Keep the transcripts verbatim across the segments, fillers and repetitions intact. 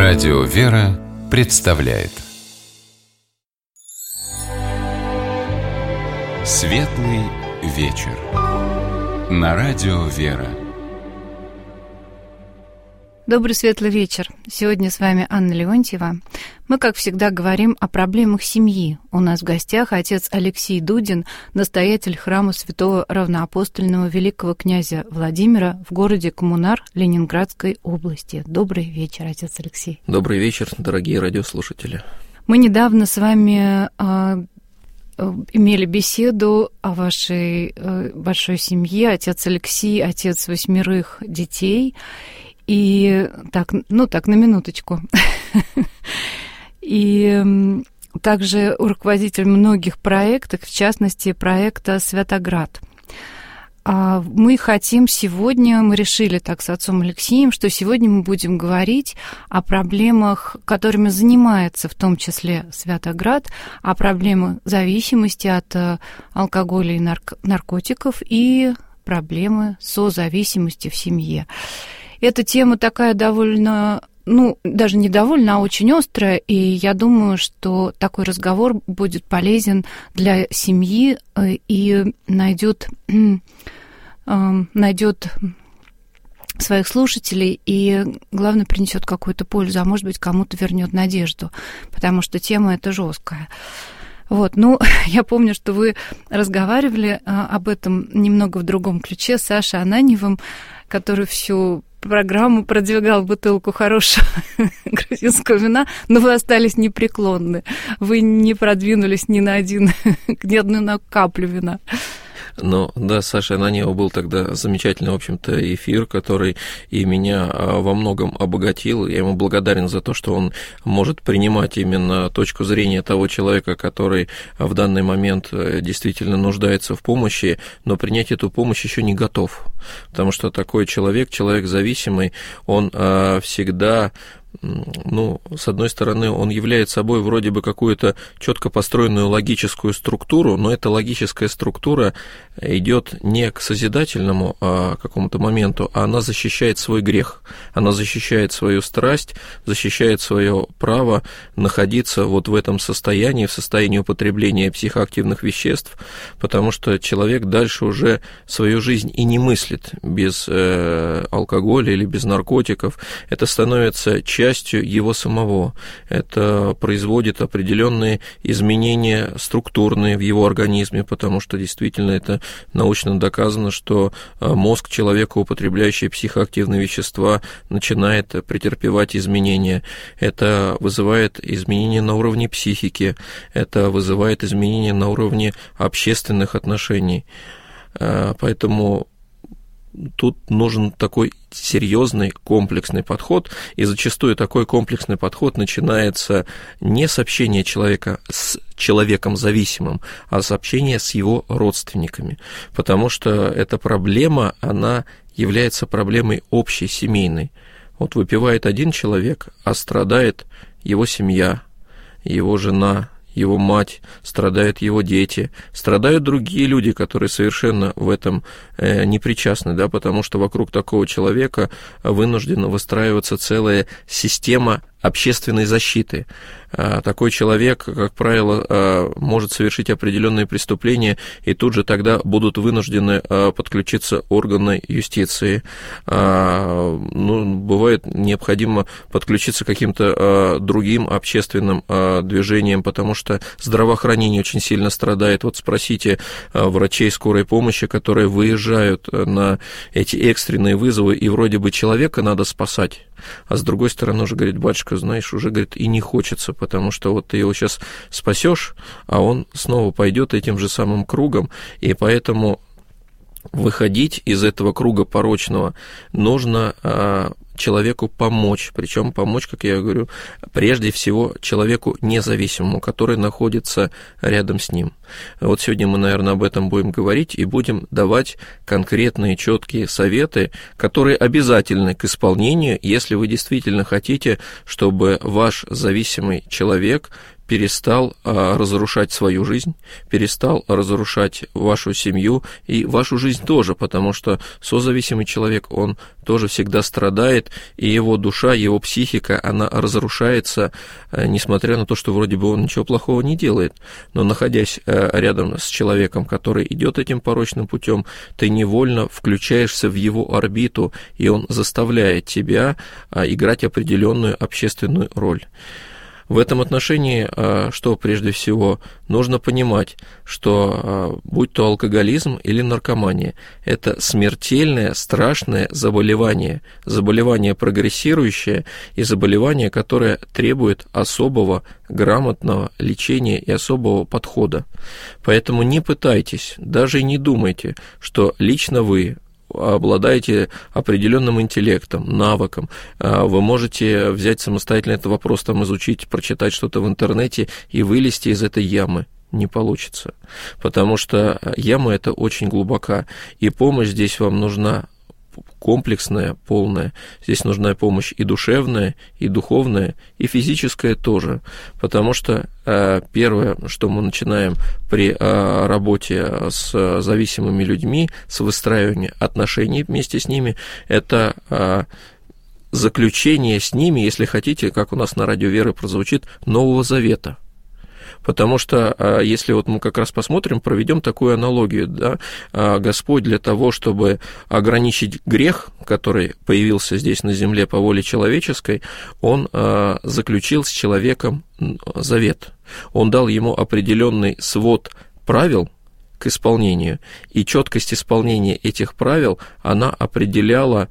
Радио «Вера» представляет Светлый вечер на Радио «Вера». Добрый светлый вечер. Сегодня с вами Анна Леонтьева. Мы, как всегда, говорим о проблемах семьи. У нас в гостях отец Алексей Дудин, настоятель храма святого равноапостольного великого князя Владимира в городе Коммунар Ленинградской области. Добрый вечер, отец Алексей. Добрый вечер, дорогие радиослушатели. Мы недавно с вами э, имели беседу о вашей э, большой семье. Отец Алексей, отец восьмерых детей. И так, ну так, на минуточку. И также руководитель многих проектов, в частности, проекта «Святоград». Мы хотим сегодня, мы решили так с отцом Алексеем, что сегодня мы будем говорить о проблемах, которыми занимается в том числе Святоград, о проблемах зависимости от алкоголя и нарк- наркотиков и проблемы созависимости в семье. Эта тема такая довольно, ну, даже не довольно, а очень острая, и я думаю, что такой разговор будет полезен для семьи и найдет, найдет своих слушателей и, главное, принесет какую-то пользу, а может быть, кому-то вернет надежду, потому что тема эта жесткая. Вот, ну, я помню, что вы разговаривали об этом немного в другом ключе с Сашей Ананьевым, который всю программу продвигал бутылку хорошего грузинского вина, но вы остались непреклонны. Вы не продвинулись ни на один, ни одну на каплю вина. Ну, да, Саша Ананьева был тогда замечательный, в общем-то, эфир, который и меня во многом обогатил. Я ему благодарен за то, что он может принимать именно точку зрения того человека, который в данный момент действительно нуждается в помощи, но принять эту помощь еще не готов. Потому что такой человек, человек зависимый, он всегда... Ну, с одной стороны, он является собой вроде бы какую-то четко построенную логическую структуру, но эта логическая структура идет не к созидательному а, какому-то моменту, а она защищает свой грех, она защищает свою страсть, защищает свое право находиться вот в этом состоянии, в состоянии употребления психоактивных веществ, потому что человек дальше уже свою жизнь и не мыслит без э, алкоголя или без наркотиков. Это становится частью частью его самого. Это производит определенные изменения структурные в его организме, потому что действительно это научно доказано, что мозг человека, употребляющий психоактивные вещества, начинает претерпевать изменения. Это вызывает изменения на уровне психики, это вызывает изменения на уровне общественных отношений. Поэтому тут нужен такой серьезный комплексный подход, и зачастую такой комплексный подход начинается не с общения человека с человеком зависимым, а с общения с его родственниками, потому что эта проблема, она является проблемой общей, семейной. Вот выпивает один человек, а страдает его семья, его жена, его мать, страдают его дети, страдают другие люди, которые совершенно в этом не причастны, да, потому что вокруг такого человека вынуждена выстраиваться целая система общественной защиты. Такой человек, как правило, может совершить определенные преступления, и тут же тогда будут вынуждены подключиться органы юстиции. Ну, бывает необходимо подключиться к каким-то другим общественным движениям, потому что здравоохранение очень сильно страдает. Вот спросите врачей скорой помощи, которые выезжают на эти экстренные вызовы, и вроде бы человека надо спасать, а с другой стороны уже говорит: батюшка, знаешь, уже, говорит, и не хочется, потому что вот ты его сейчас спасешь, а он снова пойдет этим же самым кругом, и поэтому выходить из этого круга порочного нужно а, человеку помочь, причем помочь, как я говорю, прежде всего человеку независимому, который находится рядом с ним. Вот сегодня мы, наверное, об этом будем говорить и будем давать конкретные четкие советы, которые обязательны к исполнению, если вы действительно хотите, чтобы ваш зависимый человек перестал а, разрушать свою жизнь, перестал разрушать вашу семью и вашу жизнь тоже, потому что созависимый человек, он тоже всегда страдает, и его душа, его психика, она разрушается, а, несмотря на то, что вроде бы он ничего плохого не делает. Но находясь а, рядом с человеком, который идет этим порочным путем, ты невольно включаешься в его орбиту, и он заставляет тебя а, играть определенную общественную роль. В этом отношении, что прежде всего, нужно понимать, что будь то алкоголизм или наркомания, это смертельное, страшное заболевание, заболевание прогрессирующее и заболевание, которое требует особого грамотного лечения и особого подхода. Поэтому не пытайтесь, даже и не думайте, что лично вы обладаете определенным интеллектом, навыком, вы можете взять самостоятельно этот вопрос, там, изучить, прочитать что-то в интернете и вылезти из этой ямы. Не получится, потому что яма эта очень глубока, и помощь здесь вам нужна комплексная, полная. Здесь нужна помощь и душевная, и духовная, и физическая тоже, потому что э, первое, что мы начинаем при э, работе с зависимыми людьми, с выстраиванием отношений вместе с ними, это э, заключение с ними, если хотите, как у нас на радио Веры прозвучит, Нового Завета. Потому что, если вот мы как раз посмотрим, проведем такую аналогию, да, Господь для того, чтобы ограничить грех, который появился здесь на земле по воле человеческой, Он заключил с человеком завет. Он дал ему определенный свод правил к исполнению, и четкость исполнения этих правил, она определяла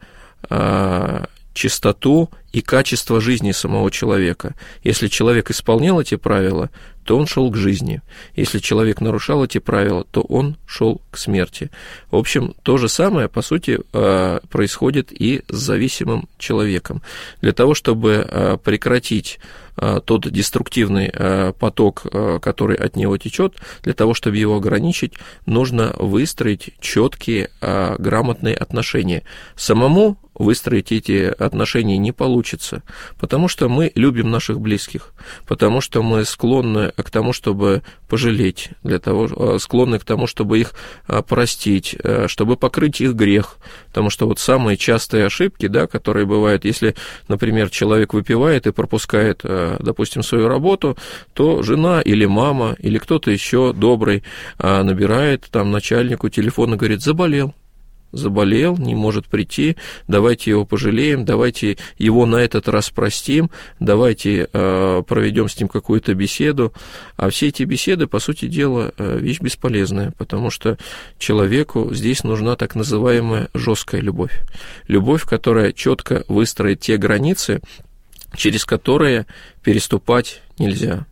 чистоту и качество жизни самого человека. Если человек исполнял эти правила, то он шел к жизни. Если человек нарушал эти правила, то он шел к смерти. В общем, то же самое, по сути, происходит и с зависимым человеком. Для того, чтобы прекратить тот деструктивный поток, который от него течет, для того, чтобы его ограничить, нужно выстроить четкие, грамотные отношения. Самому выстроить эти отношения не получится, потому что мы любим наших близких, потому что мы склонны к тому, чтобы пожалеть, для того, склонны к тому, чтобы их простить, чтобы покрыть их грех, потому что вот самые частые ошибки, да, которые бывают, если, например, человек выпивает и пропускает, допустим, свою работу, то жена или мама или кто-то еще добрый набирает там начальнику телефон и говорит: заболел. заболел, не может прийти, давайте его пожалеем, давайте его на этот раз простим, давайте э, проведем с ним какую-то беседу. А все эти беседы, по сути дела, вещь бесполезная, потому что человеку здесь нужна так называемая жесткая любовь. Любовь, которая четко выстроит те границы, через которые переступать нельзя.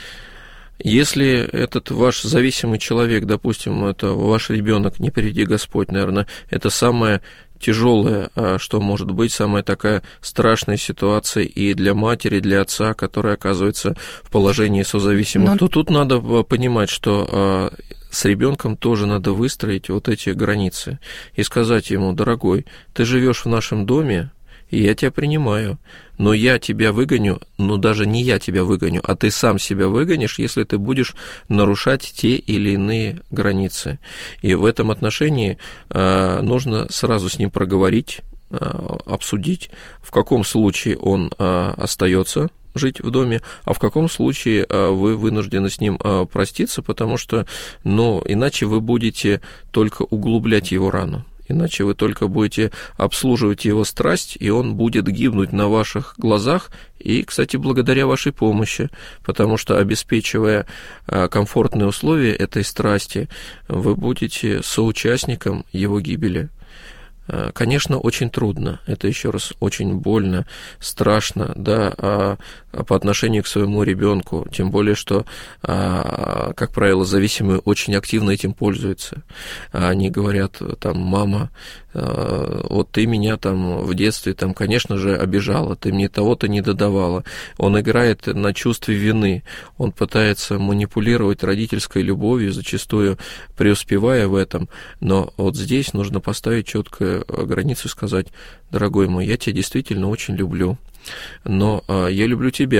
Если этот ваш зависимый человек, допустим, это ваш ребенок, не приведи Господь, наверное, это самое тяжелое, что может быть, самая такая страшная ситуация и для матери, и для отца, который оказывается в положении созависимых, Но... то тут надо понимать, что с ребенком тоже надо выстроить вот эти границы и сказать ему: дорогой, ты живешь в нашем доме, и я тебя принимаю, но я тебя выгоню, но даже не я тебя выгоню, а ты сам себя выгонишь, если ты будешь нарушать те или иные границы. И в этом отношении э, нужно сразу с ним проговорить, э, обсудить, в каком случае он э, остается жить в доме, а в каком случае э, вы вынуждены с ним э, проститься, потому что, ну, иначе вы будете только углублять его рану. Иначе вы только будете обслуживать его страсть, и он будет гибнуть на ваших глазах, и, кстати, благодаря вашей помощи, потому что, обеспечивая комфортные условия этой страсти, вы будете соучастником его гибели. Конечно, очень трудно, это еще раз очень больно, страшно, да, а по отношению к своему ребенку, тем более, что, как правило, зависимые очень активно этим пользуются. Они говорят, там: мама, вот ты меня там в детстве, там, конечно же, обижала, ты мне того-то не додавала. Он играет на чувстве вины, он пытается манипулировать родительской любовью, зачастую преуспевая в этом, но вот здесь нужно поставить четкую границу и сказать: дорогой мой, я тебя действительно очень люблю, но я люблю тебя,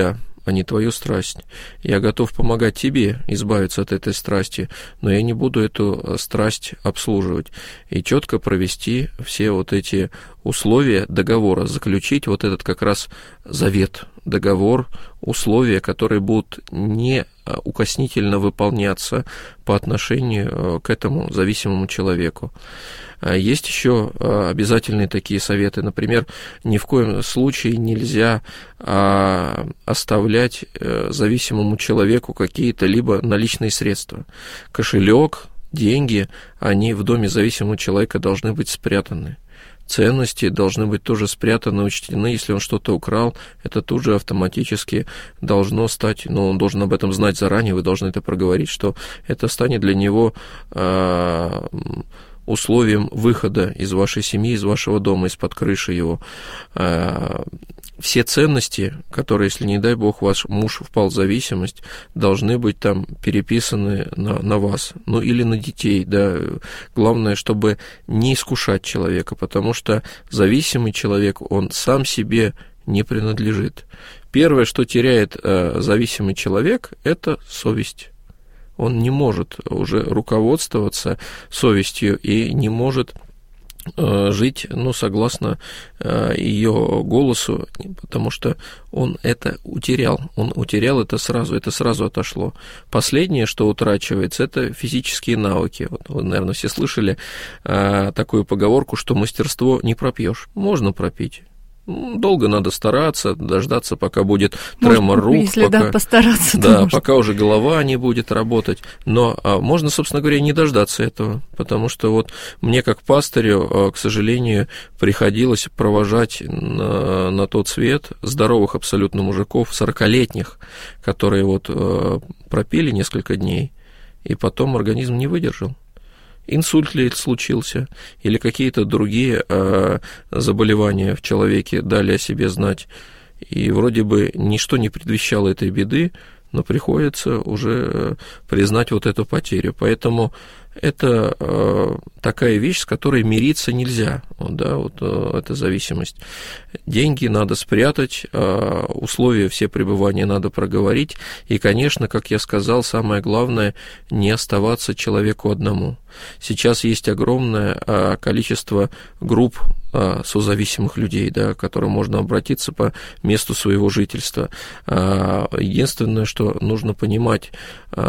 а не твою страсть. Я готов помогать тебе избавиться от этой страсти, но я не буду эту страсть обслуживать. И четко провести все вот эти условия договора, заключить вот этот как раз завет, договор, условия, которые будут неукоснительно выполняться по отношению к этому зависимому человеку. Есть еще обязательные такие советы. Например, ни в коем случае нельзя оставлять зависимому человеку какие-то либо наличные средства. Кошелек, деньги, они в доме зависимого человека должны быть спрятаны. Ценности должны быть тоже спрятаны, учтены. Если он что-то украл, это тут же автоматически должно стать, ну, он должен об этом знать заранее, вы должны это проговорить, что это станет для него э, условием выхода из вашей семьи, из вашего дома, из-под крыши его. Э, все ценности, которые, если, не дай бог, ваш муж впал в зависимость, должны быть там переписаны на, на вас, ну или на детей, да. Главное, чтобы не искушать человека, потому что зависимый человек, он сам себе не принадлежит. Первое, что теряет э, зависимый человек, это совесть. Он не может уже руководствоваться совестью и не может жить, ну, согласно э, ее голосу, потому что он это утерял. Он утерял это сразу, это сразу отошло. Последнее, что утрачивается, это физические навыки. Вот вы, наверное, все слышали э, такую поговорку, что мастерство не пропьешь. Можно пропить. Долго надо стараться, дождаться, пока будет тремор рук, если пока, да, постараться, да, может. пока уже голова не будет работать. Но а, можно, собственно говоря, не дождаться этого, потому что вот мне, как пастырю, а, к сожалению, приходилось провожать на, на тот свет здоровых абсолютно мужиков, сорокалетних, которые вот а, пропили несколько дней, и потом организм не выдержал. Инсульт ли случился, или какие-то другие э, заболевания в человеке дали о себе знать. И вроде бы ничто не предвещало этой беды, но приходится уже признать вот эту потерю. Поэтому это э, такая вещь, с которой мириться нельзя, вот, да, вот э, эта зависимость. Деньги надо спрятать, э, условия все пребывания надо проговорить, и, конечно, как я сказал, самое главное – не оставаться человеку одному. Сейчас есть огромное э, количество групп э, созависимых людей, да, к которым можно обратиться по месту своего жительства. Э, единственное, что нужно понимать –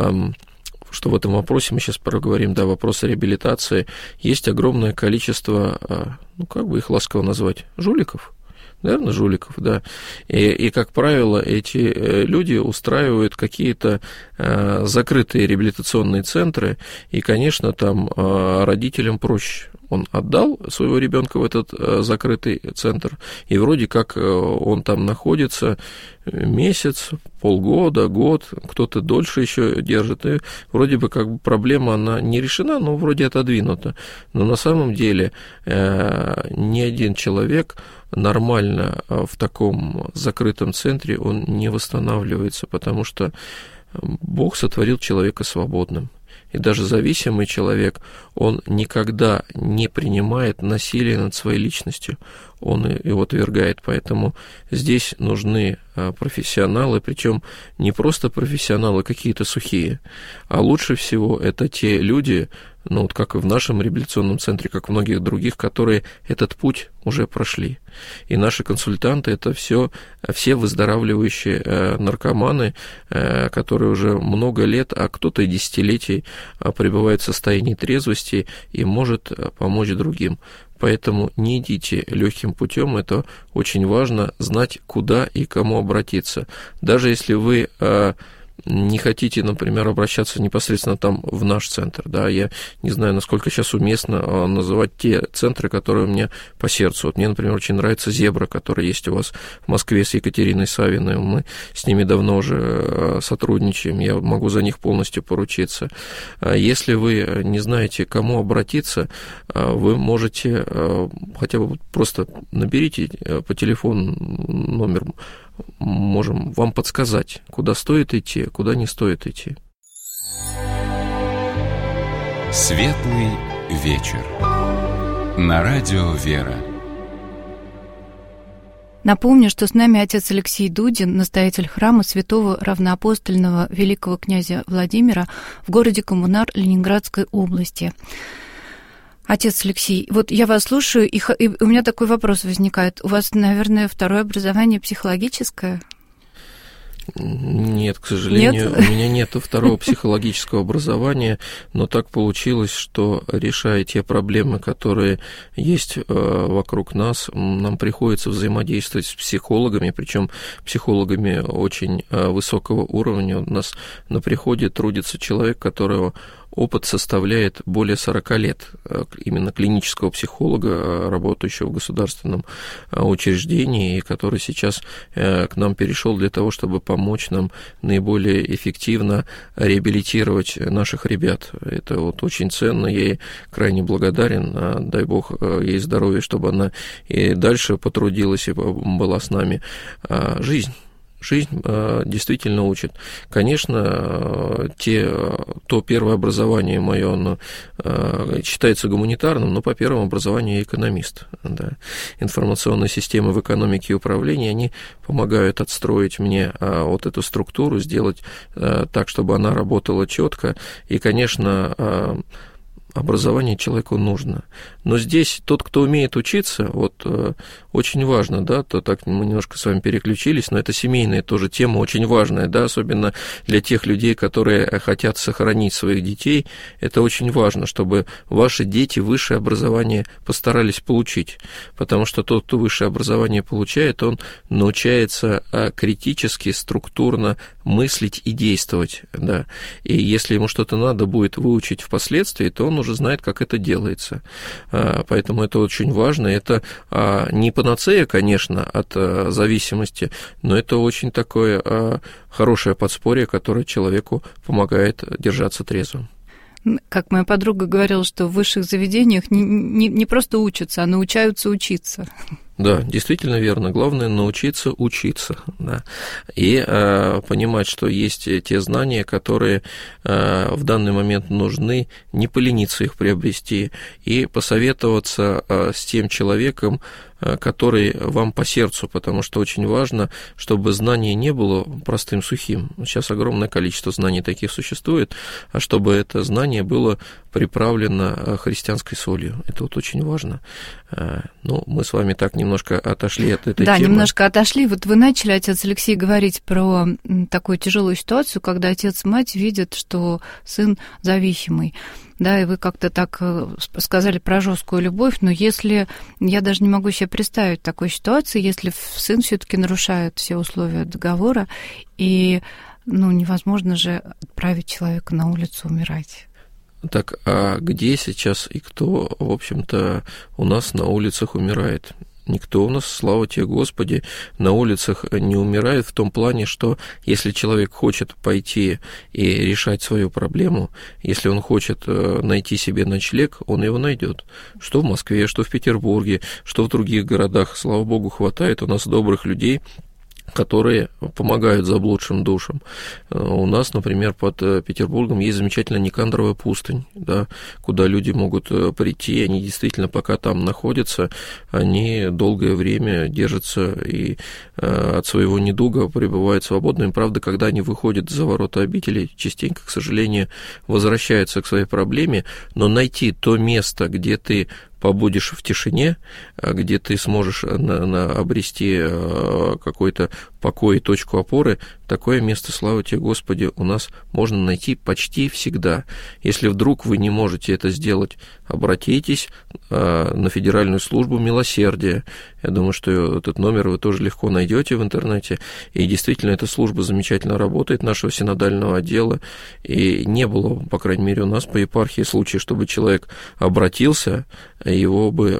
что в этом вопросе, мы сейчас проговорим, да, вопросы реабилитации, есть огромное количество, ну, как бы их ласково назвать, жуликов, наверное, жуликов, да, и, и как правило, эти люди устраивают какие-то э, закрытые реабилитационные центры, и, конечно, там э, родителям проще. Он отдал своего ребенка в этот э, закрытый центр, и вроде как э, он там находится месяц, полгода, год, кто-то дольше еще держит, и вроде бы как бы проблема, она не решена, но вроде отодвинута. Но на самом деле э, ни один человек нормально в таком закрытом центре, он не восстанавливается, потому что Бог сотворил человека свободным. И даже зависимый человек, он никогда не принимает насилие над своей личностью, он его отвергает. Поэтому здесь нужны профессионалы, причем не просто профессионалы какие-то сухие, а лучше всего это те люди, ну вот как и в нашем реабилитационном центре, как в многих других, которые этот путь уже прошли. И наши консультанты – это все, все выздоравливающие э, наркоманы, э, которые уже много лет, а кто-то и десятилетий э, пребывает в состоянии трезвости и может э, помочь другим. Поэтому не идите легким путем, это очень важно знать, куда и кому обратиться. Даже если вы э, не хотите, например, обращаться непосредственно там в наш центр, да, я не знаю, насколько сейчас уместно называть те центры, которые у меня по сердцу. Вот мне, например, очень нравится «Зебра», который есть у вас в Москве с Екатериной Савиной, мы с ними давно уже сотрудничаем, я могу за них полностью поручиться. Если вы не знаете, к кому обратиться, вы можете хотя бы просто наберите по телефону номер, можем вам подсказать, куда стоит идти, куда не стоит идти. Светлый вечер. На радио «Вера». Напомню, что с нами отец Алексей Дудин, настоятель храма святого равноапостольного великого князя Владимира в городе Коммунар Ленинградской области. Отец Алексей, вот я вас слушаю, и, и у меня такой вопрос возникает. У вас, наверное, второе образование психологическое? Нет, к сожалению, нет? У меня нет второго психологического образования, но так получилось, что, решая те проблемы, которые есть вокруг нас, нам приходится взаимодействовать с психологами, причем психологами очень высокого уровня. У нас на приходе трудится человек, которого опыт составляет более сорок лет, именно клинического психолога, работающего в государственном учреждении, и который сейчас к нам перешел для того, чтобы помочь нам наиболее эффективно реабилитировать наших ребят. Это вот очень ценно, я ей крайне благодарен, дай бог ей здоровья, чтобы она и дальше потрудилась и была с нами. Жизнь. Жизнь действительно учит. Конечно, те, то первое образование мое, оно считается гуманитарным, но по первому образованию я экономист. Да. Информационные системы в экономике и управлении, они помогают отстроить мне вот эту структуру, сделать так, чтобы она работала четко. И, конечно, образование человеку нужно. Но здесь тот, кто умеет учиться, вот э, очень важно, да, то так мы немножко с вами переключились, но это семейная тоже тема очень важная, да, особенно для тех людей, которые хотят сохранить своих детей, это очень важно, чтобы ваши дети высшее образование постарались получить, потому что тот, кто высшее образование получает, он научается критически, структурно мыслить и действовать, да, и если ему что-то надо будет выучить впоследствии, то он уже знает, как это делается. Поэтому это очень важно. Это не панацея, конечно, от зависимости, но это очень такое хорошее подспорье, которое человеку помогает держаться трезвым. Как моя подруга говорила, что в высших заведениях не, не, не просто учатся, а научаются учиться. Да, действительно верно. Главное научиться учиться, да, и э, понимать, что есть те знания, которые э, в данный момент нужны, не полениться их приобрести и посоветоваться э, с тем человеком, э, который вам по сердцу, потому что очень важно, чтобы знание не было простым сухим. Сейчас огромное количество знаний таких существует, а чтобы это знание было приправлено христианской солью. Это вот очень важно. Ну, мы с вами так немножко отошли от этой да, темы. Да, немножко отошли. Вот вы начали, отец Алексей, говорить про такую тяжелую ситуацию, когда отец и мать видят, что сын зависимый. Да, и вы как-то так сказали про жесткую любовь, но если, я даже не могу себе представить такой ситуации, если сын все-таки нарушает все условия договора, и, ну, невозможно же отправить человека на улицу умирать. Так, а где сейчас и кто, в общем-то, у нас на улицах умирает? Никто у нас, слава тебе, Господи, на улицах не умирает в том плане, что если человек хочет пойти и решать свою проблему, если он хочет найти себе ночлег, он его найдет. Что в Москве, что в Петербурге, что в других городах, слава Богу, хватает у нас добрых людей, которые помогают заблудшим душам. У нас, например, под Петербургом есть замечательная Никандровая пустынь, да, куда люди могут прийти, они действительно, пока там находятся, они долгое время держатся и от своего недуга пребывают свободными. Правда, когда они выходят за ворота обители, частенько, к сожалению, возвращаются к своей проблеме, но найти то место, где ты побудешь в тишине, где ты сможешь на, на обрести какой-то покой и точку опоры, такое место, слава тебе, Господи, у нас можно найти почти всегда. Если вдруг вы не можете это сделать, обратитесь на Федеральную службу милосердия. Я думаю, что этот номер вы тоже легко найдете в интернете. И действительно, эта служба замечательно работает, нашего синодального отдела. И не было, по крайней мере, у нас по епархии случая, чтобы человек обратился, его бы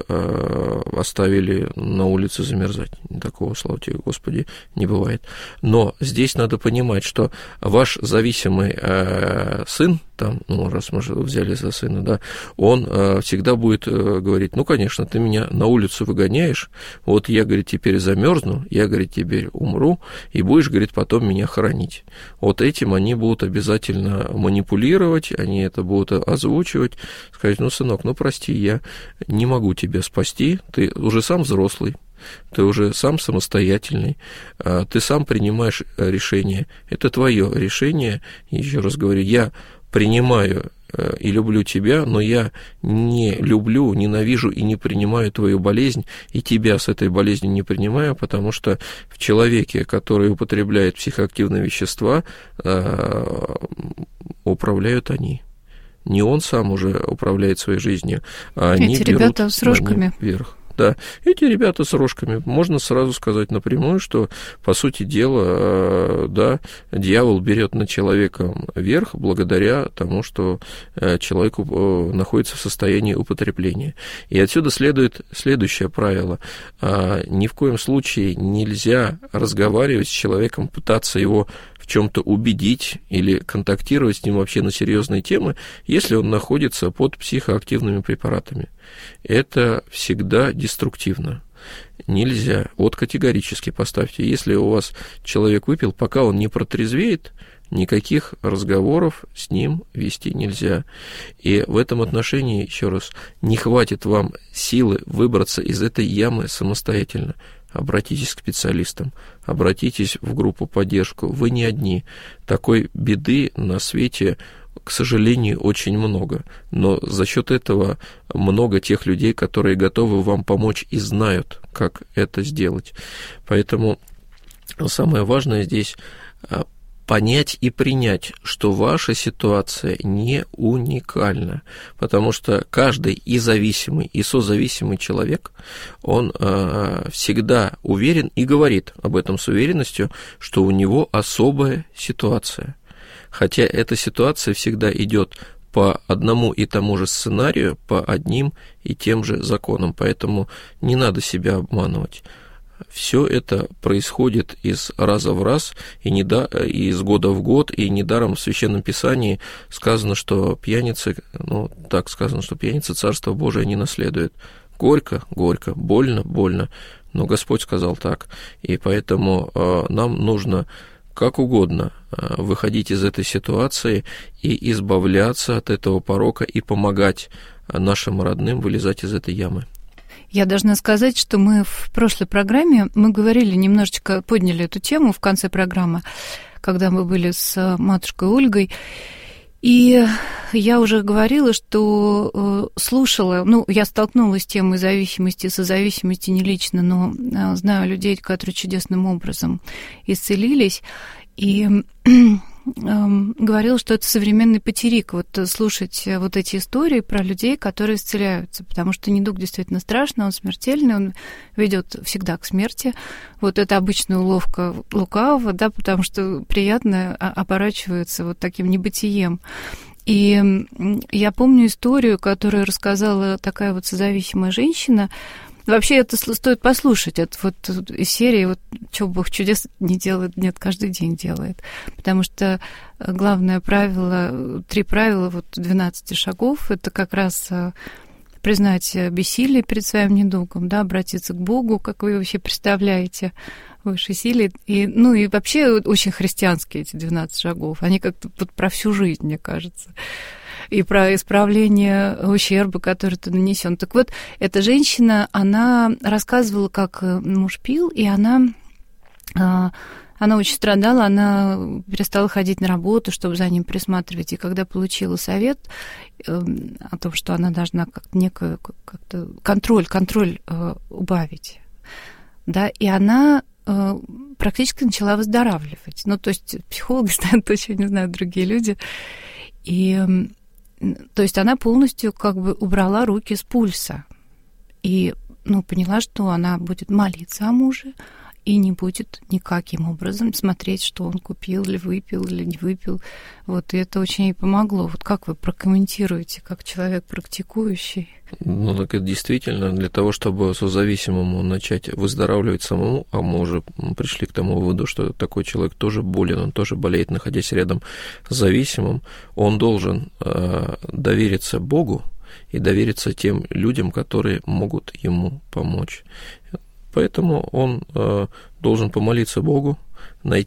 оставили на улице замерзать. Такого, слава тебе, Господи, не бывает. Но здесь надо понимать, что ваш зависимый э, сын, там, ну, раз мы же взяли за сына, да, он э, всегда будет э, говорить, ну, конечно, ты меня на улицу выгоняешь, вот я, говорит, теперь замерзну, я, говорит, теперь умру, и будешь, говорит, потом меня хоронить. Вот этим они будут обязательно манипулировать, они это будут озвучивать, сказать, ну, сынок, ну, прости, я не могу тебя спасти, ты уже сам взрослый, ты уже сам самостоятельный, ты сам принимаешь решение. Это твое решение. Еще раз говорю, я принимаю и люблю тебя, но я не люблю, ненавижу и не принимаю твою болезнь, и тебя с этой болезнью не принимаю, потому что в человеке, который употребляет психоактивные вещества, управляют они. Не он сам уже управляет своей жизнью, а они Эти берут ребята с рожками вверх. Да, эти ребята с рожками, можно сразу сказать напрямую, что, по сути дела, да, дьявол берет над человеком верх благодаря тому, что человек находится в состоянии употребления. И отсюда следует следующее правило. Ни в коем случае нельзя разговаривать с человеком, пытаться его в чем-то убедить или контактировать с ним вообще на серьезные темы, если он находится под психоактивными препаратами. Это всегда деструктивно. Нельзя. Вот категорически поставьте. Если у вас человек выпил, пока он не протрезвеет, никаких разговоров с ним вести нельзя. И в этом отношении, еще раз, не хватит вам силы выбраться из этой ямы самостоятельно. Обратитесь к специалистам, обратитесь в группу поддержку. Вы не одни. Такой беды на свете, к сожалению, очень много. Но за счет этого много тех людей, которые готовы вам помочь и знают, как это сделать. Поэтому самое важное здесь понять и принять, что ваша ситуация не уникальна, потому что каждый и зависимый, и созависимый человек, он э, всегда уверен и говорит об этом с уверенностью, что у него особая ситуация. Хотя эта ситуация всегда идет по одному и тому же сценарию, по одним и тем же законам, поэтому не надо себя обманывать. Все это происходит из раза в раз, и, не да, и из года в год, и недаром в Священном Писании сказано, что пьяницы, ну, так сказано, что пьяницы Царство Божие не наследуют. Горько, горько, больно, больно, но Господь сказал так, и поэтому э, нам нужно как угодно э, выходить из этой ситуации и избавляться от этого порока, и помогать нашим родным вылезать из этой ямы. Я должна сказать, что мы в прошлой программе, мы говорили, немножечко подняли эту тему в конце программы, когда мы были с матушкой Ольгой, и я уже говорила, что слушала, ну, я столкнулась с темой зависимости, созависимости не лично, но знаю людей, которые чудесным образом исцелились, и говорил, что это современный потерик, вот слушать вот эти истории про людей, которые исцеляются, потому что недуг действительно страшный, он смертельный, он ведет всегда к смерти. Вот это обычная уловка лукавого, да, потому что приятно оборачивается вот таким небытием. И я помню историю, которую рассказала такая вот созависимая женщина. Вообще это стоит послушать. Это вот из серии вот «Чего Бог чудес не делает, нет, каждый день делает». Потому что главное правило, три правила, вот двенадцати шагов, это как раз признать бессилие перед своим недугом, да, обратиться к Богу, как вы вообще представляете, высшей силе. И, ну и вообще очень христианские эти двенадцать шагов. Они как-то вот про всю жизнь, мне кажется. И про исправление ущерба, который ты нанесен. Так вот, эта женщина, она рассказывала, как муж пил, и она, она очень страдала, она перестала ходить на работу, чтобы за ним присматривать. И когда получила совет о том, что она должна как-то некую, как-то контроль, контроль убавить, да, и она практически начала выздоравливать. Ну, то есть психологи знают точно, не знаю, другие люди. И то есть она полностью как бы убрала руки с пульса и, ну, поняла, что она будет молиться о муже и не будет никаким образом смотреть, что он купил или выпил, или не выпил. Вот, и это очень ей помогло. Вот как вы прокомментируете, как человек практикующий? Ну, так это действительно для того, чтобы созависимому начать выздоравливать самому, а мы уже пришли к тому выводу, что такой человек тоже болен, он тоже болеет, находясь рядом с зависимым, он должен э, довериться Богу и довериться тем людям, которые могут ему помочь. Поэтому он э, должен помолиться Богу, найти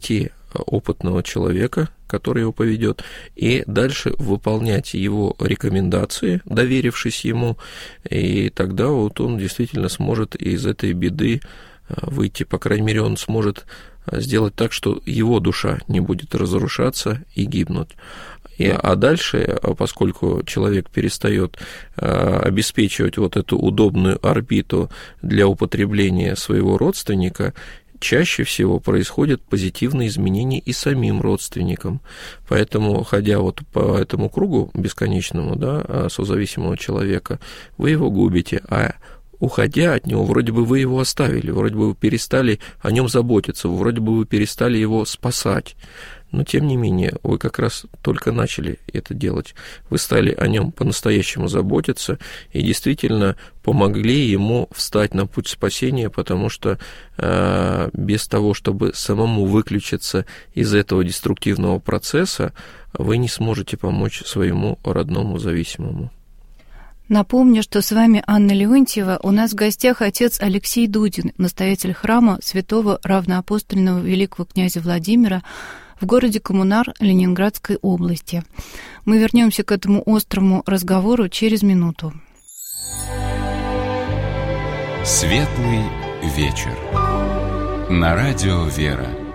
опытного человека, который его поведет, и дальше выполнять его рекомендации, доверившись ему, и тогда вот он действительно сможет из этой беды выйти, по крайней мере, он сможет сделать так, что его душа не будет разрушаться и гибнуть. И, а дальше, поскольку человек перестает обеспечивать вот эту удобную орбиту для употребления своего родственника, чаще всего происходят позитивные изменения и самим родственникам. Поэтому, ходя вот по этому кругу бесконечному, да, созависимого человека, вы его губите, а уходя от него, вроде бы вы его оставили, вроде бы вы перестали о нем заботиться, вроде бы вы перестали его спасать. Но, тем не менее, вы как раз только начали это делать. Вы стали о нем по-настоящему заботиться и действительно помогли ему встать на путь спасения, потому что э, без того, чтобы самому выключиться из этого деструктивного процесса, вы не сможете помочь своему родному зависимому. Напомню, что с вами Анна Леонтьева. У нас в гостях отец Алексей Дудин, настоятель храма святого равноапостольного великого князя Владимира в городе Коммунар Ленинградской области. Мы вернемся к этому острому разговору через минуту. Светлый вечер. На радио «Вера».